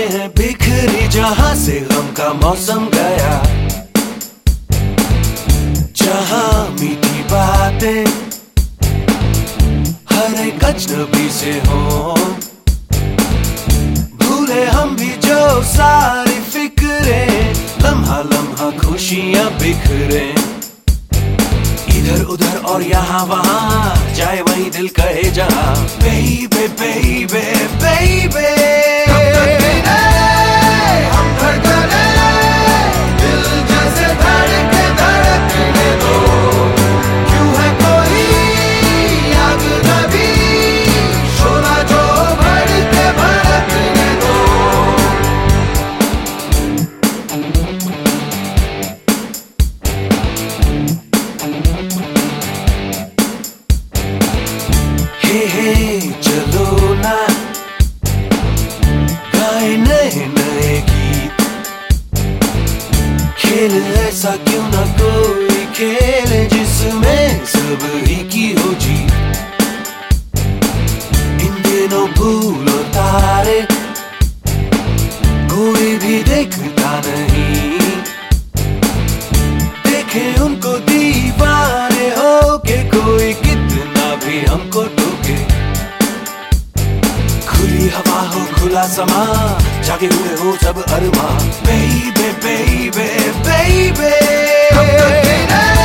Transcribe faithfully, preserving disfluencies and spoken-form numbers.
हैं बिखरी जहां से गम का मौसम गया, जहां मीठी बातें हर एक अजनबी से हो, भूले हम भी जो सारी फिक्रें, लम्हा लम्हा खुशियां बिखरे, इधर उधर और यहाँ वहाँ जाए वही दिल कहे जहाँ, बेबे बेबे बेबे हम धड़कने दिल जैसे धड़के धड़कने दो, क्यों है कोई आग नबी शोला जो भड़के भड़कने दो। हे हे चलो ना गाए नए नए गीत, खेल ऐसा क्यों ना कोई खेल जिसमें सब ही की हो जीत, इन दिनों भूलो तारे कोई भी देखता नहीं, देखे उनको दीवाने हो के कोई कितना भी हमको टोके, खुली हवा हो खुला समा जागे हुए हो सब अरमा, बेबे बेबे बेबे